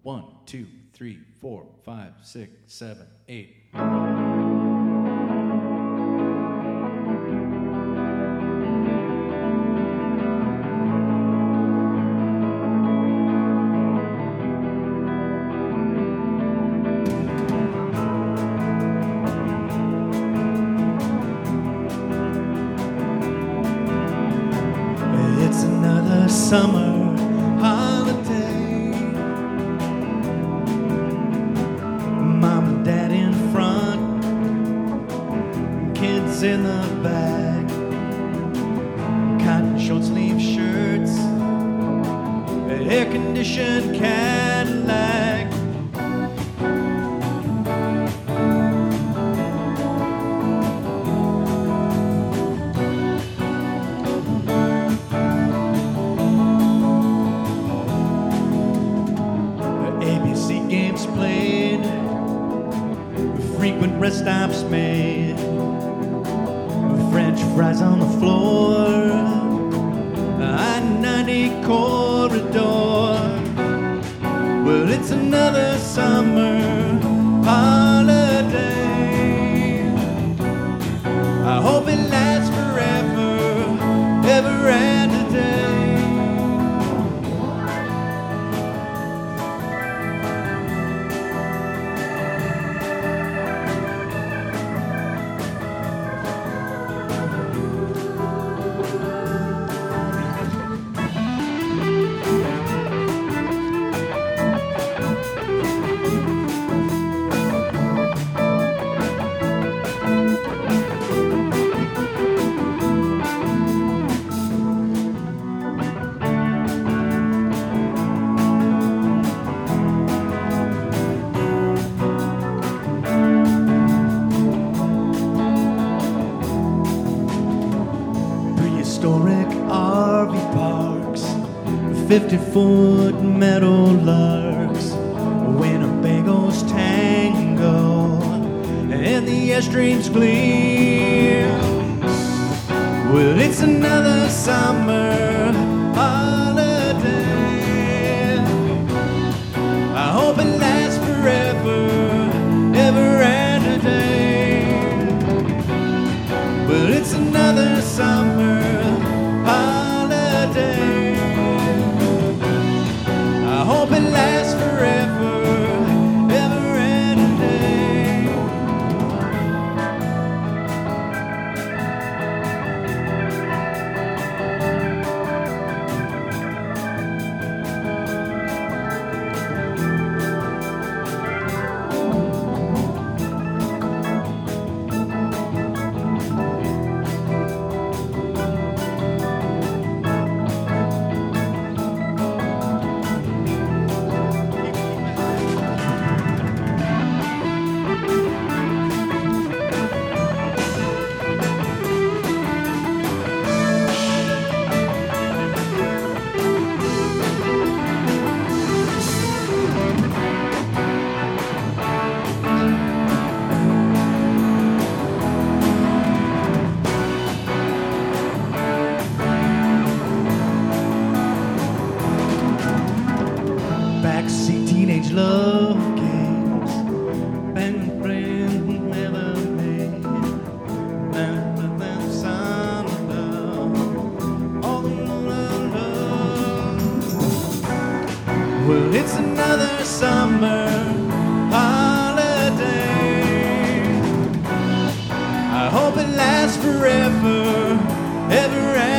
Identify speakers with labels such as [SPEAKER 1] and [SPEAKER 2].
[SPEAKER 1] 1, 2, 3, 4, 5, 6, 7, 8. It's another summer holiday. Mom and dad in front, kids in the back. Cotton short sleeve shirts, air conditioned Cadillac. ABC games played, frequent rest stops made, French fries on the floor, I-90 corridor. Well, it's another summer holiday. I hope it lasts forever, ever and a day. Prehistoric RV parks, 50-foot meadow larks, Winnebago's tango, and the Airstreams gleam. Well, it's another summer holiday. I hope it lasts forever, ever and a day. Well, it's another summer holiday. I hope it lasts forever, ever and a day. Backseat teenage love games, band friends never made. None of them some love, all the love. Well, it's another summer holiday. I hope it lasts forever, ever and